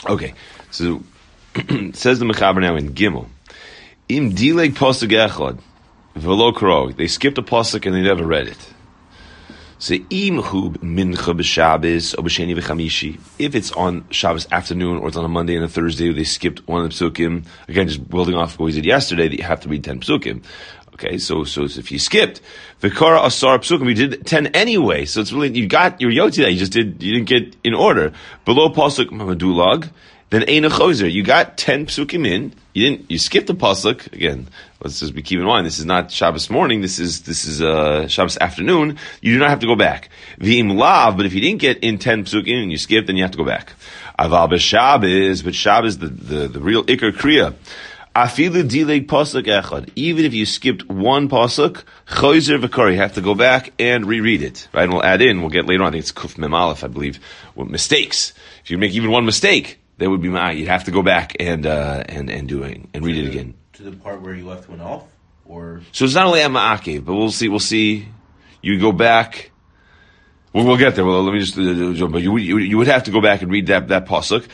Okay, so says the Mechaber now in Gimel. Im dileg pasuk echad v'lo krog. They skipped a pasuk and they never read it. So im hub mincha b'Shabbos or b'Sheni v'Chamishi. If it's on Shabbos afternoon or it's on a Monday and a Thursday, they skipped one of the psukim. Again, just building off what we did yesterday, that you have to read 10 psukim. Okay, so if you skipped v'kara asar psukim, you did 10 anyway. So it's really you got your yoti that you didn't get in order. Below pasuk mamadulag, then eina chozer. You got 10 psukim in. You skipped the pasuk again. Let's just keep in mind, this is not Shabbos morning. This is Shabbos afternoon. You do not have to go back. V'im lav, but if you didn't get in 10 psukim and you skipped, then you have to go back. Aval b'Shabbos, but Shabbos the real ikar kriya. Afilu dileg pasuk echad. Even if you skipped one pasuk, chozer v'kar, you have to go back and reread it. Right? And we'll add in. We'll get later on. I think it's kuf mem aleph, I believe. With mistakes. If you make even one mistake, that would be you'd have to go back and read it again. To the part where you left one off, or so it's not only at ma'akev, but we'll see. You go back. We'll get there. Well, let me just. But you would have to go back and read that pasuk.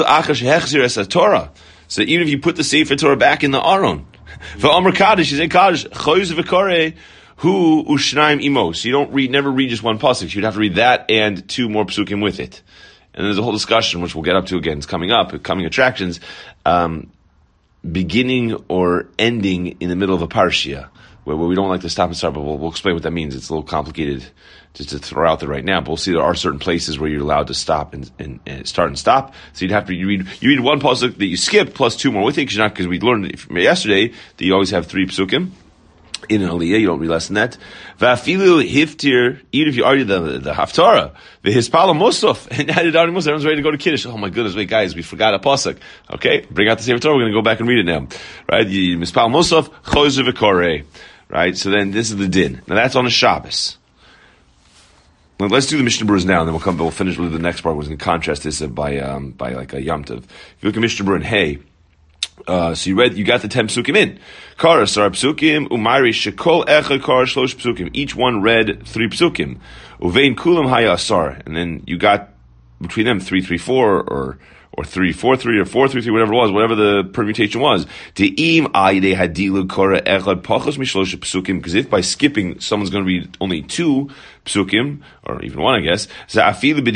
So even if you put the Sefer Torah back in the Aron, for Amr Kaddish, you say Kaddish choyz v'koreh hu ushnaim imos. You don't never read just one pasuk. You'd have to read that and 2 more psukim with it. And there's a whole discussion, which we'll get up to again. It's coming up, coming attractions, beginning or ending in the middle of a parsha, where we don't like to stop and start, but we'll explain what that means. It's a little complicated just to throw out there right now, but we'll see there are certain places where you're allowed to stop and start and stop. So you'd have to, you read one pasuk that you skip plus 2 more with it, because we learned from yesterday that you always have 3 psukim. In an aliyah, you don't read less than that. Va'afilu hiftir, even if you argue the haftarah, the hispala musaf, and added on musaf, everyone's ready to go to Kiddush. Oh my goodness, wait guys, we forgot a pasuk. Okay, bring out the Sefer Torah, we're going to go back and read it now. Right, hispala musaf, chozer v'koreh. Right, so then this is the din. Now that's on a Shabbos. Well, let's do the Mishnah Berurah now, and then we'll finish with the next part. We're going to contrast this by like a Yom Tov. If you look at Mishnah Berurah in Hay, so you got the 10 psukim in. Kara sar psukim, umayri shekol echad kara shlosh psukim. Each one read 3 psukim. Uvein kulam haya asar. And then you got between them 3-3-4 or 3-4-3 or 4-3-3, whatever it was, whatever the permutation was. Te'im ayde hadilu kara echad pachos mishlosh psukim. Because if by skipping someone's going to read only 2 psukim, or even 1, I guess, then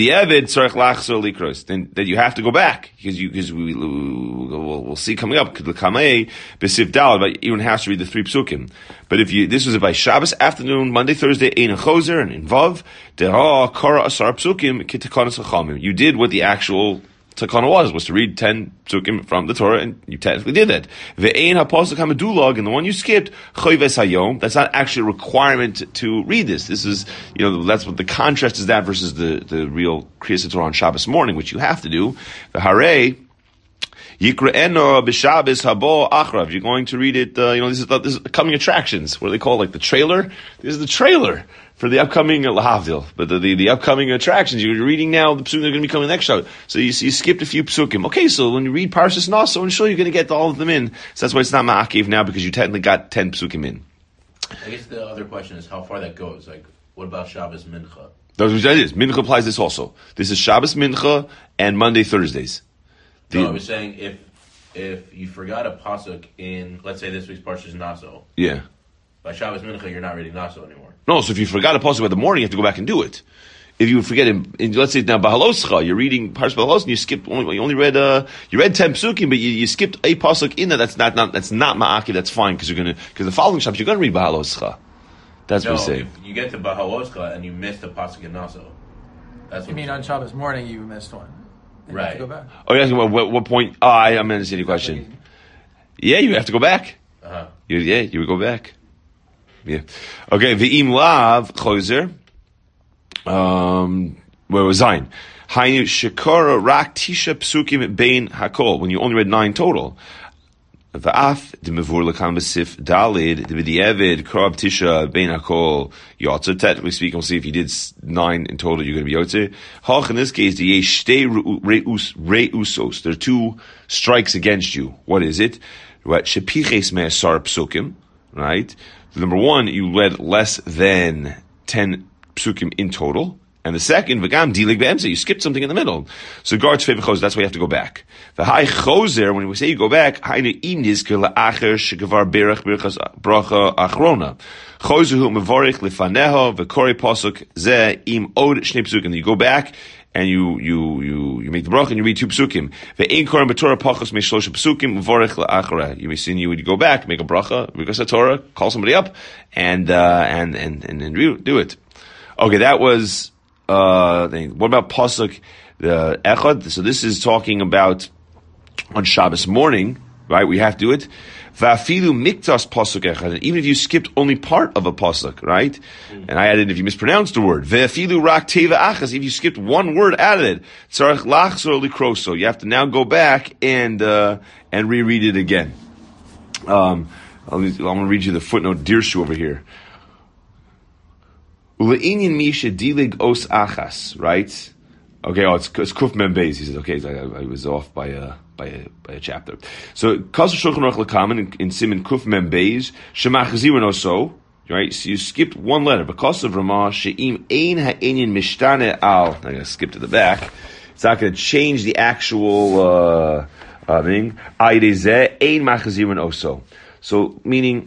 you have to go back, because we'll see coming up, but you don't have to read the 3 psukim. But this was by Shabbos afternoon, Monday, Thursday, ein chozer, and in Vav, kara asar psukim, kitakanas chachamim. You did what the actual takana was to read 10 psukim from the Torah, and you technically did that. Ve'ein ha'pasuk ha'medulag, and the one you skipped, choyves hayom, that's not actually a requirement to read this. This is, that's what the contrast is that versus the real Kriyas Torah on Shabbos morning, which you have to do. The hare, yikra'eno b'Shabbos habo achrav, you're going to read it, this is coming attractions, what do they call it, like the trailer? This is the trailer for the upcoming lahavdil, but the upcoming attractions you're reading now, the psukim are going to be coming next show. So you skipped a few psukim. Okay, so when you read Parshas Naso, and sure you're going to get all of them in. So that's why it's not ma'akev now, because you technically got 10 psukim in. I guess the other question is how far that goes. Like, what about Shabbos Mincha? That's what it is. Mincha applies this also. This is Shabbos Mincha and Monday Thursdays. No, I was saying if you forgot a pasuk in, let's say this week's Parshas Naso. Yeah. By Shabbos Mincha, you're not reading Naso anymore. No, so if you forgot a pasuk by the morning, you have to go back and do it. If you forget let's say now Bahaloscha, you're reading Parshas Bahalos, and you only read 10 psukim, but you skipped a pasuk in there. That's not ma'akev. That's fine, because the following Shabbos you're going to read Bahaloscha. That's what we say. If you get to Bahaloscha and you missed a pasuk in Naso, that's what you mean on Shabbos morning you missed one. And right. You have to go back. Oh, you're asking what point? I'm understanding your question. Yeah, you have to go back. Uh-huh. You would go back. Yeah. Okay. V'im lav chozer. Where was Zayin? Haynu shekara rak tisha psukim bein hakol. When you only read 9 total. V'af demevur lekam b'sif dalid d'b'di'evid krab tisha bein hakol yotzer. Technically speaking, we'll see if you did 9 in total, you're going to be yotzer. Hach in this case, the yesh shtei reusos. There are 2 strikes against you. What is it? What shepiches me'asar psukim. Right. Number 1, you read less than 10 psukim in total. And the second, v'gam dilig be'emsa, you skipped something in the middle. So garch fei v'chozer, that's why you have to go back. V'hai chozer, when we say you go back, hainu im nizker la'acher shegavar berach birchas bracha achrona. Chozer hu mevorich lifaneho v'kori posuk ze im od shnei psukim. And you go back, and you make the bracha and you read 2 psukim. Ve'ein koren b'torah pachos me'shlosha psukim mevorich la'achara. You may see you would go back, make a bracha, because the Torah, call somebody up, and do it. Okay, that was thing. What about pasuk the echad? So this is talking about on Shabbos morning, right? We have to do it. Va'afilu miktas pasuk echad. And even if you skipped only part of a pasuk, right? And I added if you mispronounced the word. Ve'afilu rak teva achas. If you skipped one word out of it, tzarich lachzor likroso. You have to now go back and reread it again. I'm going to read you the footnote Dirshu over here. Ule'inyan misha dilig os achas, right? Okay, it's Kuf Mem Beis. He says, okay, I was off by a chapter. So, Kasser Shulchan Aruch Lekamen in Siman Kuf Mem Beis, Shemachzirin Oso, right? So you skipped one letter. Because of Ramah, She'im Ein Ha'inyan Mishtane Al. I'm going to skip to the back. It's not going to change the actual thing. Aydezeh Ein Machzirin Oso. So, meaning,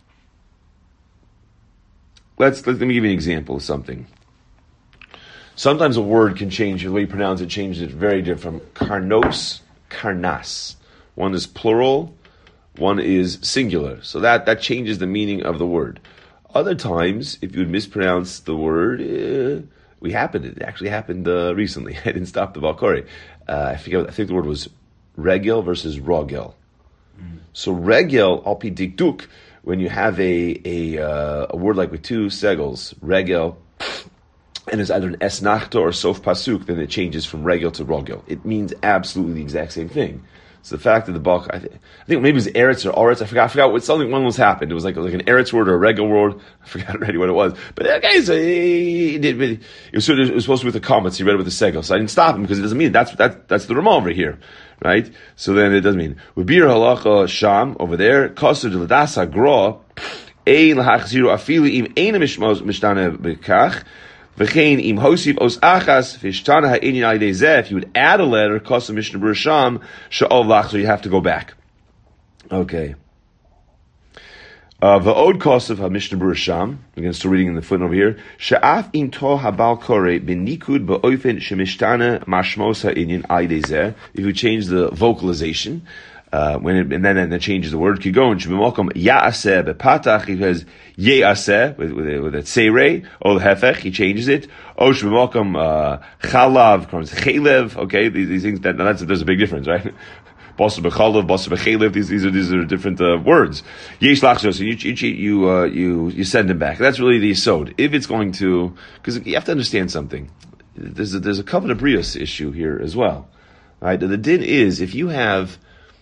let me give you an example of something. Sometimes a word can change, the way you pronounce it changes it very different. Karnos, karnas. One is plural, one is singular. So that changes the meaning of the word. Other times, if you would mispronounce the word, it actually happened recently. I didn't stop the Balkori. I think the word was regel versus rogel. So regel, al pi dikduk, when you have a word like with 2 segels, regel, and it's either an esnachta or sof pasuk, then it changes from regel to rogel. It means absolutely the exact same thing. So the fact that the bulk, I think maybe it was eretz or oretz. I forgot what something one was happened. It was like an eretz word or a regel word. I forgot already what it was. But okay, so it was supposed to be with the comments. He read it with the segel, so I didn't stop him because it doesn't mean that's the Ramah over here, right? So then it doesn't mean ubir halacha sham over there. Kasur de ladasa gra ein lahachziru afili im ein mishmos mishtane bekach. If you would add a letter, Kosa Mishnah Beresham, Sha'ol Lach, so you have to go back. Okay. Va'od Kosa HaMishnah Beresham, we're going to start reading in the footnote over here. Sha'af im to habal kore b'nikud ba'ofen shemishtana mashmos ha'inyan aydezeh. If you change the vocalization, and then it changes the word. Kigon shebimokom ya'aseh bepatach. He says ye'aseh with a tseirei. O hefech, he changes it. O shebimokom chalav comes chalev. Okay, these things there's a big difference, right? Basa b'chalav, basa b'chalev. These are different words. Yesh lachzos. So you send him back. That's really the yesod. If it's going to, because you have to understand something. There's a covenant brios issue here as well, right? The din is if you have,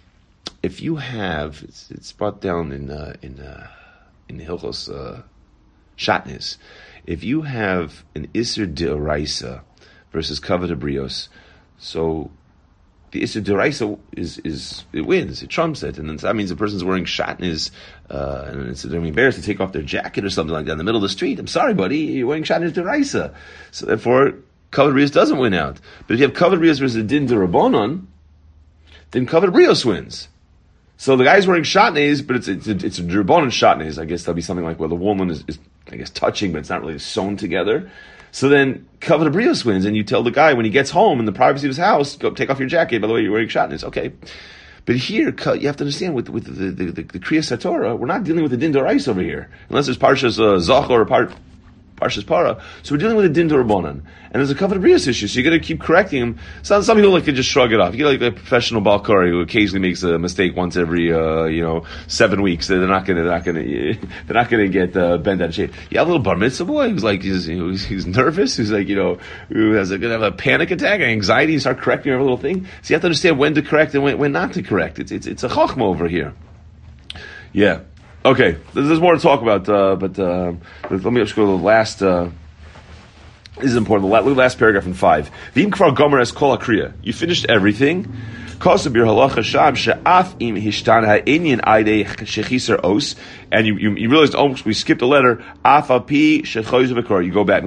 it's brought down in the Hilchos Shatnez. If you have an Isser D'Oraisa versus Kavod Brios, so the Isser D'Oraisa it wins, it trumps it, and then that means the person's wearing Shatnez, and they're embarrassed to take off their jacket or something like that in the middle of the street. I'm sorry, buddy, you're wearing Shatnez D'Oraisa. So therefore, Kavod Brios doesn't win out. But if you have Kavod Brios versus Din D'Rabbanan, then Kavod Brios wins. So the guy's wearing shatnez, but it's a D'Rabbanan shatnez. I guess that'll be something like where the woman is I guess touching, but it's not really sewn together. So then Kavod Brios wins, and you tell the guy when he gets home in the privacy of his house, go take off your jacket. By the way, you're wearing shatnez. Okay, but here you have to understand with the Kriyas HaTorah, we're not dealing with the Din D'Oraisa over here, unless it's Parshas Zachor or Parshas Para. So we're dealing with a Din D'Rabbanan. And there's a Kavod Brios issue, so you got to keep correcting him. Some people can just shrug it off. You get like a professional Balkari who occasionally makes a mistake once every 7 weeks. They're not going to get bent out of shape. You have a little bar mitzvah boy who's like he's nervous, who's like who has going to have a panic attack, anxiety, and start correcting every little thing. So you have to understand when to correct and when not to correct. It's a chachma over here. Yeah. Okay, there's more to talk about, but let me just go to the last. This is important. The last paragraph in 5. V'im kvar gomer es kol akriya. You finished everything. Kosabir halacha sham she'af im hishtan ha'inyan aidei shechiser os. and you realize, oh, we skipped a letter. Afa pi shechoiz v'kor. You go back.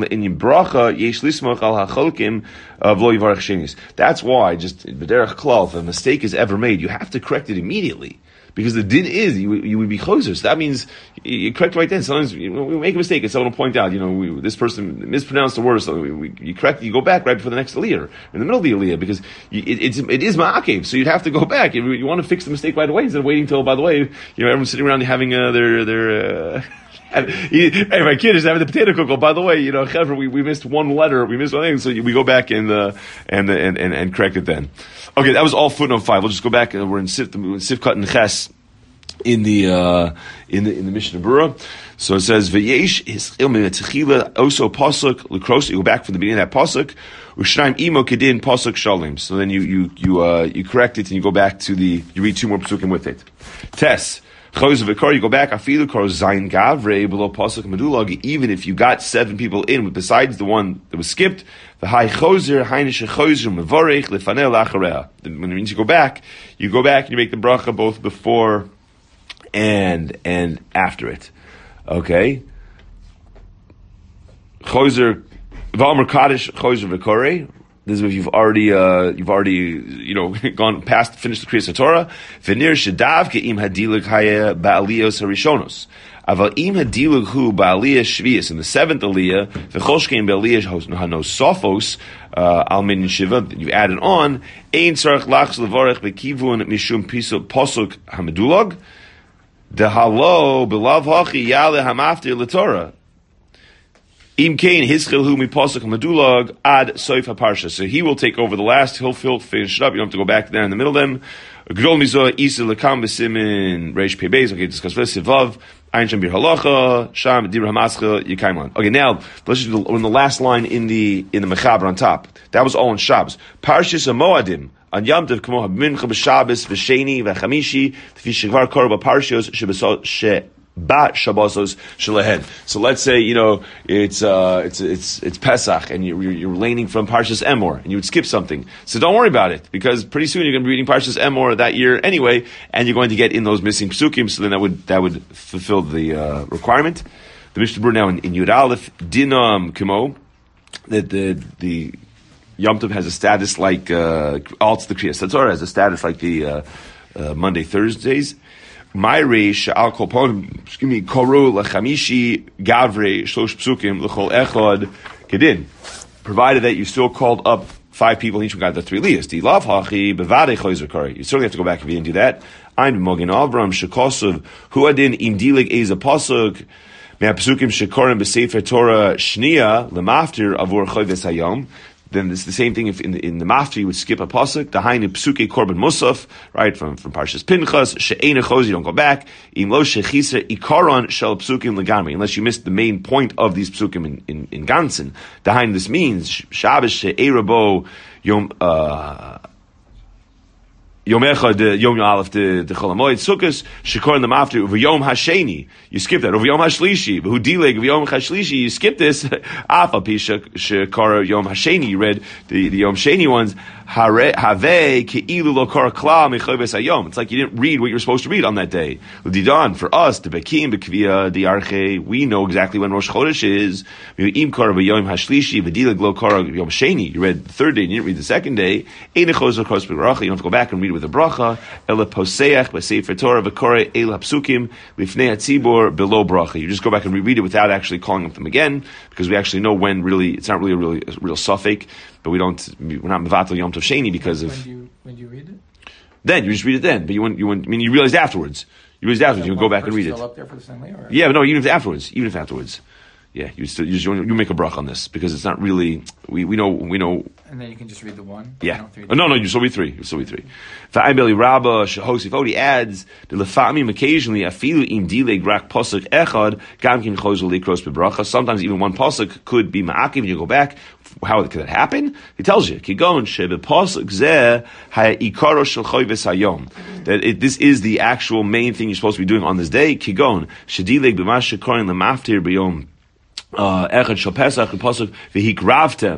That's why, just b'derech klal, if a mistake is ever made, you have to correct it immediately. Because the din is, you would be choser. So that means you correct right then. Sometimes we make a mistake and someone will point out, this person mispronounced the word, so you correct, you go back right before the next aliyah, in the middle of the aliyah, because it is ma'akev, so you'd have to go back. You want to fix the mistake right away instead of waiting till, by the way, everyone's sitting around having their hey, my kid is having the potato cook. By the way, Chevra, we missed one letter, we missed one thing, so we go back and correct it then. Okay, that was all footnote 5. We'll just go back. We're in Sifkat and Ches in the Mishnah Berurah. So it says V'yesh hischil min techila oso pasuk lekros. You go back from the beginning of that pasuk. U'shnaim imo kedin pasuk shalim. So then you correct it and you go back to you read 2 more pasukim with it. Tes. You go back, afilu kor zayin gavre below pasuk medulag. Even if you got 7 people in, besides the one that was skipped, the high choser, hainish choser mevorech lefanei lacharea. When it means you go back and you make the bracha both before and after it. Okay. Choser v'amar kaddish choser v'korei. This is if you've already gone past, finished the Kriyas HaTorah. V'nir shedav ke'im hadilig haya ba'aliyos harishonos. Aval im hadilig hu ba'aliyah shvius. In the 7th aliyah, v'choshkein ba'aliyah hanosofos, al min shiva, you added on, ein tzarech lachs levorech bekivun mishum posuk hamedulog, dehalo belav hachi yale hamaftir l'Torah. Im kain hischil hu mi pasuk medulag ad soif haparsha. So he will take over the last. He'll finish it up. You don't have to go back there in the middle of them. Gdol mizoh isa lekam b'simin reish pei beis. Okay, discuss this. Sivav ein sham bir halacha sham dir hamaschil yikaimlan. Okay, now let's just do the last line in the mechaber on top. That was all in Shabbos. Parshas Moadim. On Yom Tov kamo hamincha b'Shabbos v'sheni v'chamishi tfi shekvar korba parshos shebasot Bat Shabbosos Shalahen. So let's say it's Pesach and you're laning from Parshas Emor and you would skip something. So don't worry about it because pretty soon you're going to be reading Parshas Emor that year anyway, and you're going to get in those missing psukim. So then that would fulfill the requirement. The Mishnah Berurah now in Yud Aleph Dinam Kimo, that the Yom Tov has a status like it's the Kriyas HaTorah has a status like the Monday Thursdays. Myre she'al kol ponim, koru lechamishi gavre shlosh psukim l'chol echad kedin. Provided that you still called up 5 people, each one got the 3 liyas. Di lav hachi bevadei choizer kari. You certainly have to go back if you didn't do that. Ein b'mogin Avram shekosov hu adin im dilig eza pasuk me'ha psukim shekorim b'sefer Torah shnia lemaftir avur choyves hayom. Then it's the same thing if in the maftir you would skip a pasuk, the hainu psuke korban musaf, right, from Parshas Pinchas, she'ena choz, you don't go back, im lo shechiser ikaron shel psukim legamri, unless you missed the main point of these psukim in ganzen. The hainu, this means, Shabbos she'erabo yom, Yom Echad, Yom Aleph, the Chol HaMoed, Sukkos, Shekor in the Maftir, over Yom HaSheni, you skip that. Over Yom HaShlishi, Hu Dileg, over Yom HaShlishi, you skip this. Afa Pi Shekor Yom HaSheni, you read the Yom Sheni ones. Have Ke'ilu Lo Kor Kla Mechoves Hayom. It's like you didn't read what you were supposed to read on that day. L'didan, for us, the Bekim, Bekvia, the Arche, we know exactly when Rosh Chodesh is. Im Kor Yom HaShlishi, V'dileg Lo Kor Yom Sheni, you read the 3rd day, and you didn't read the 2nd day. Einechos Lo Kor Spiracha, you don't have to go back and read with a bracha. Ela Poseach, B'Sefer Torah, V'Korei El HaPsukim, Lifnei HaTzibor, below bracha. You just go back and reread it without actually calling them again, because we actually know when really, it's not really a real suffix. But we're not mevatel Yom Tov Sheni because of. When you read it? Then you just read it then, but you realized afterwards. You realized afterwards. You go back and read it. Still up there for the same way, or? Yeah, but no, even if afterwards. Yeah, you make a brach on this because it's not really. We know. And then you can just read the one. Yeah. No, you still read 3. Va'ayim beli Rabba shehosifodi adds the lefamim occasionally afilu im dileg rak pasuk echad gam kin chozul likros bebracha. Sometimes even one pasuk could be ma'akiv and you go back. How could that happen? He tells you kigon shebe pasuk zeh ha'ikaro shel choyves hayom. That this is the actual main thing you're supposed to be doing on this day. Kigon shedileg b'mash shekorin lemaftir b'yom echad shel pesach pasuk v'hikravtem.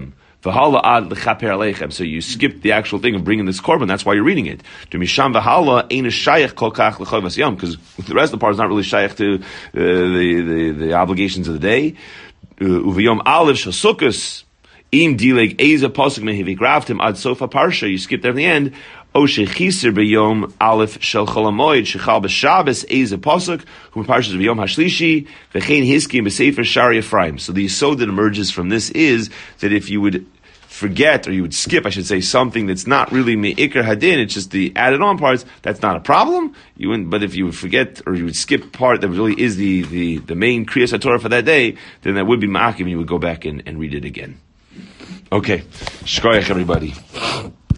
V'hala ad lechaper aleichem. So you skipped the actual thing of bringing this korban. That's why you're reading it. To misham v'hala ein shayach kol kach lechovas yom, because the rest of the part is not really shayach to the obligations of the day. Uvayom aleph shel sukkos im dileg eza pasuk mehivigraftim ad sofa parsha. You skipped there in the end. O shechisir b'yom aleph shel chol hamoed shechal b'Shabbos eza pasuk whom parshas b'yom hashlishi v'chein hiskim b'sefer shari Ephraim. So the yesod that emerges from this is that if you would forget, or you would skip, I should say, something that's not really me'ikr hadin, it's just the added on parts, that's not a problem. You wouldn't, but if you would forget, or you would skip part that really is the main Kriyas HaTorah for that day, then that would be ma'akim, and you would go back and read it again. Okay. Shkoyach, everybody.